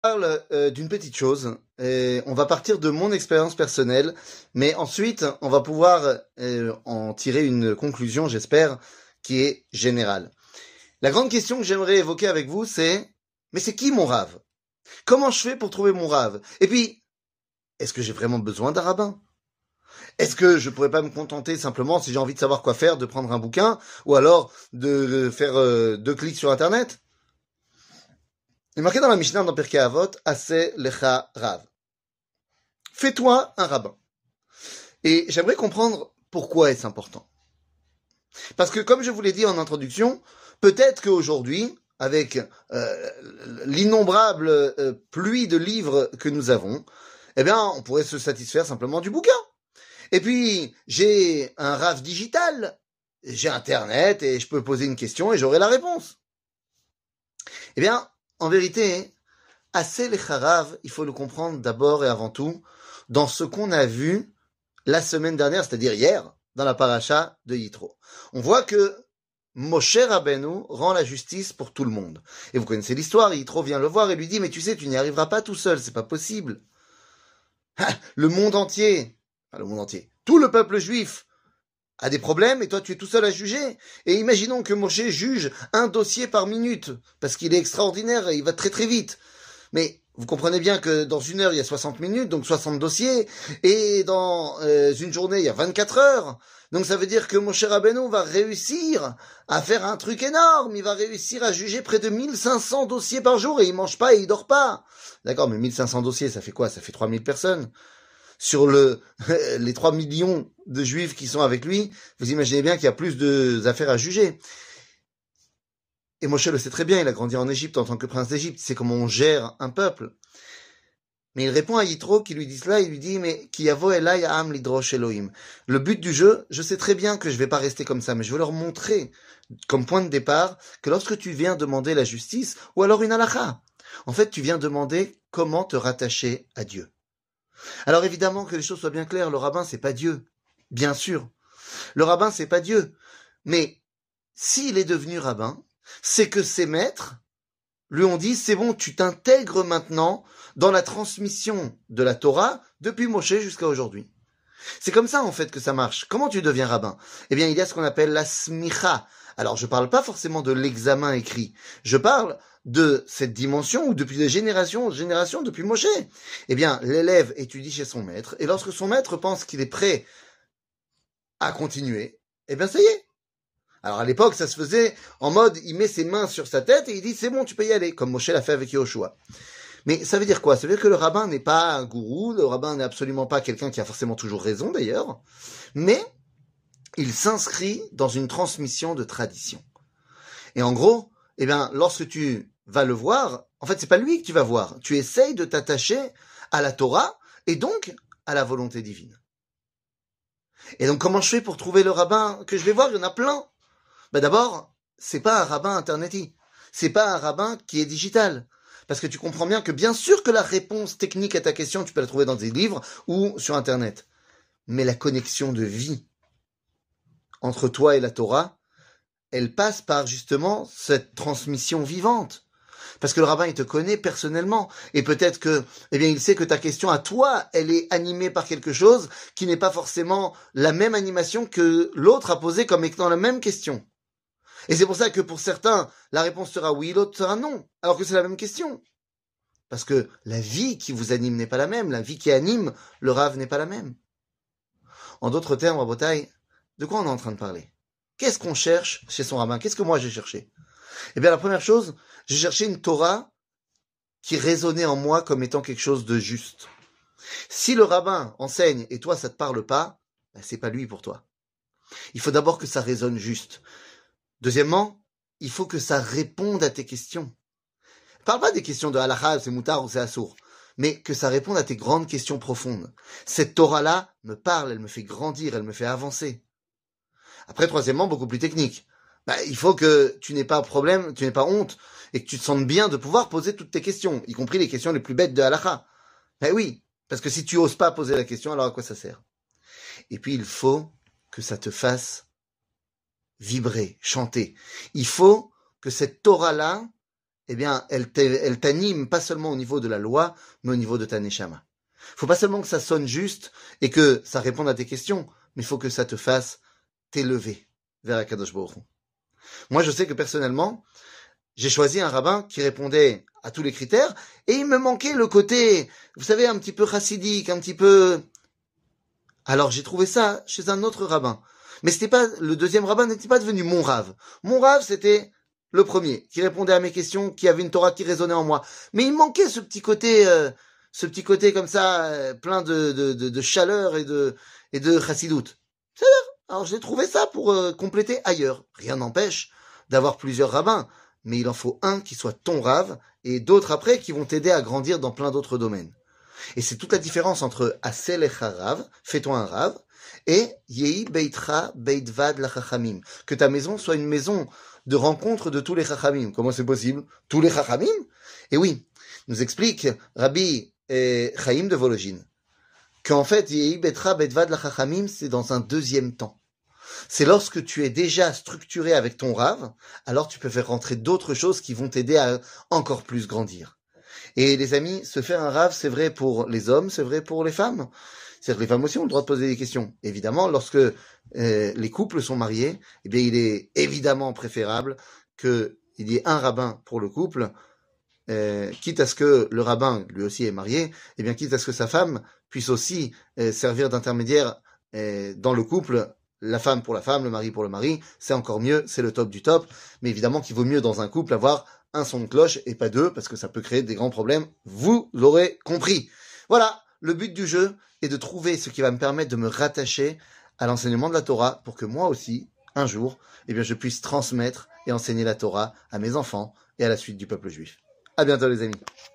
Parle d'une petite chose. Et on va partir de mon expérience personnelle, mais ensuite on va pouvoir en tirer une conclusion, j'espère, qui est générale. La grande question que j'aimerais évoquer avec vous, mais c'est qui mon rave? Comment je fais pour trouver mon rave? Et puis, est-ce que j'ai vraiment besoin d'un rabbin? Est-ce que je pourrais pas me contenter simplement, si j'ai envie de savoir quoi faire, de prendre un bouquin, ou alors de faire 2 clics sur Internet? Il est marqué dans la Mishnah dans Pirkei Avot, Aseh lecha rav. Fais-toi un rabbin. Et j'aimerais comprendre pourquoi est-ce important. Parce que comme je vous l'ai dit en introduction, peut-être qu'aujourd'hui, avec l'innombrable pluie de livres que nous avons, eh bien, on pourrait se satisfaire simplement du bouquin. Et puis, j'ai un rave digital, j'ai Internet et je peux poser une question et j'aurai la réponse. Eh bien, en vérité, Aseh lecha rav, il faut le comprendre d'abord et avant tout dans ce qu'on a vu la semaine dernière, c'est-à-dire hier, dans la paracha de Yitro. On voit que Moshe Rabbeinu rend la justice pour tout le monde. Et vous connaissez l'histoire, Yitro vient le voir et lui dit, mais tu sais, tu n'y arriveras pas tout seul, c'est pas possible. Le monde entier, tout le peuple juif a des problèmes et toi tu es tout seul à juger. Et imaginons que Moshe juge un dossier par minute, parce qu'il est extraordinaire et il va très très vite. Mais vous comprenez bien que dans une heure, il y a 60 minutes, donc 60 dossiers, et dans une journée, il y a 24 heures. Donc ça veut dire que Moshe Rabbeinu va réussir à faire un truc énorme, il va réussir à juger près de 1500 dossiers par jour, et il mange pas et il dort pas. D'accord, mais 1500 dossiers, ça fait quoi? Ça fait 3000 personnes. Sur les 3 millions de juifs qui sont avec lui, vous imaginez bien qu'il y a plus d'affaires à juger. Et Moshe le sait très bien, il a grandi en Égypte en tant que prince d'Égypte, c'est comment on gère un peuple. Mais il répond à Yitro qui lui dit cela, il lui dit, mais ki yavo elai ha'am lidrosh Elohim. Le but du jeu, je sais très bien que je vais pas rester comme ça, mais je veux leur montrer, comme point de départ, que lorsque tu viens demander la justice, ou alors une halakha, en fait, tu viens demander comment te rattacher à Dieu. Alors évidemment que les choses soient bien claires, le rabbin c'est pas Dieu. Bien sûr. Le rabbin c'est pas Dieu. Mais, s'il est devenu rabbin, c'est que ses maîtres lui ont dit, c'est bon, tu t'intègres maintenant dans la transmission de la Torah depuis Moshe jusqu'à aujourd'hui. C'est comme ça, en fait, que ça marche. Comment tu deviens rabbin? Eh bien, il y a ce qu'on appelle la smicha. Alors, je parle pas forcément de l'examen écrit. Je parle de cette dimension où depuis des générations, depuis Moshe, eh bien, l'élève étudie chez son maître, et lorsque son maître pense qu'il est prêt à continuer, eh bien, ça y est. Alors à l'époque, ça se faisait en mode, il met ses mains sur sa tête et il dit, c'est bon, tu peux y aller, comme Moshe l'a fait avec Yoshua. Mais ça veut dire quoi? Ça veut dire que le rabbin n'est pas un gourou, le rabbin n'est absolument pas quelqu'un qui a forcément toujours raison d'ailleurs, mais il s'inscrit dans une transmission de tradition. Et en gros, eh bien, lorsque tu vas le voir, en fait, c'est pas lui que tu vas voir. Tu essayes de t'attacher à la Torah et donc à la volonté divine. Et donc, comment je fais pour trouver le rabbin que je vais voir? Il y en a plein. D'abord, c'est pas un rabbin interneti. C'est pas un rabbin qui est digital. Parce que tu comprends bien que bien sûr que la réponse technique à ta question, tu peux la trouver dans des livres ou sur Internet. Mais la connexion de vie entre toi et la Torah, elle passe par justement cette transmission vivante. Parce que le rabbin, il te connaît personnellement. Et peut-être que, eh bien, il sait que ta question à toi, elle est animée par quelque chose qui n'est pas forcément la même animation que l'autre a posée comme étant la même question. Et c'est pour ça que pour certains, la réponse sera oui, l'autre sera non, alors que c'est la même question. Parce que la vie qui vous anime n'est pas la même, la vie qui anime le rave n'est pas la même. En d'autres termes, Rabotai, de quoi on est en train de parler? Qu'est-ce qu'on cherche chez son rabbin? Qu'est-ce que moi j'ai cherché? Eh bien, la première chose, j'ai cherché une Torah qui résonnait en moi comme étant quelque chose de juste. Si le rabbin enseigne et toi ça te parle pas, c'est pas lui pour toi. Il faut d'abord que ça résonne juste. Deuxièmement, il faut que ça réponde à tes questions. Parle pas des questions de halakha, c'est moutar ou c'est assour, mais que ça réponde à tes grandes questions profondes. Cette Torah-là me parle, elle me fait grandir, elle me fait avancer. Après, troisièmement, beaucoup plus technique. Il faut que tu n'aies pas de problème, tu n'aies pas honte, et que tu te sentes bien de pouvoir poser toutes tes questions, y compris les questions les plus bêtes de halakha. Oui, parce que si tu oses pas poser la question, alors à quoi ça sert? Et puis, il faut que ça te fasse vibrer, chanter. Il faut que cette Torah-là, eh bien, elle t'anime pas seulement au niveau de la loi, mais au niveau de ta neshama. Faut pas seulement que ça sonne juste et que ça réponde à tes questions, mais il faut que ça te fasse t'élever vers Akadosh Baruch Hu. Moi, je sais que personnellement, j'ai choisi un rabbin qui répondait à tous les critères et il me manquait le côté, vous savez, un petit peu chassidique, un petit peu... Alors j'ai trouvé ça chez un autre rabbin. Mais c'était pas, le deuxième rabbin n'était pas devenu mon rave. Mon rave, c'était le premier, qui répondait à mes questions, qui avait une Torah qui résonnait en moi. Mais il manquait ce petit côté comme ça, plein de chaleur et de chassidoute. Alors j'ai trouvé ça pour compléter ailleurs. Rien n'empêche d'avoir plusieurs rabbins, mais il en faut un qui soit ton rave et d'autres après qui vont t'aider à grandir dans plein d'autres domaines. Et c'est toute la différence entre Asel Echa Rav, fais-toi un rave, et Yehi Beitra Beitvad la Chachamim, que ta maison soit une maison de rencontre de tous les Chachamim. Comment c'est possible? Tous les Chachamim? Et oui, nous explique Rabbi Chaim de Vologine, qu'en fait, Yehi Beitra Beitvad la Chachamim, c'est dans un deuxième temps. C'est lorsque tu es déjà structuré avec ton rave, alors tu peux faire rentrer d'autres choses qui vont t'aider à encore plus grandir. Et les amis, se faire un rave, c'est vrai pour les hommes, c'est vrai pour les femmes. C'est-à-dire que les femmes aussi ont le droit de poser des questions. Évidemment, lorsque les couples sont mariés, eh bien, il est évidemment préférable qu'il y ait un rabbin pour le couple, quitte à ce que le rabbin, lui aussi, est marié, eh bien, quitte à ce que sa femme puisse aussi servir d'intermédiaire dans le couple, la femme pour la femme, le mari pour le mari, c'est encore mieux, c'est le top du top. Mais évidemment qu'il vaut mieux dans un couple avoir un son de cloche et pas deux, parce que ça peut créer des grands problèmes. Vous l'aurez compris. Voilà, le but du jeu est de trouver ce qui va me permettre de me rattacher à l'enseignement de la Torah pour que moi aussi, un jour, eh bien, je puisse transmettre et enseigner la Torah à mes enfants et à la suite du peuple juif. À bientôt les amis.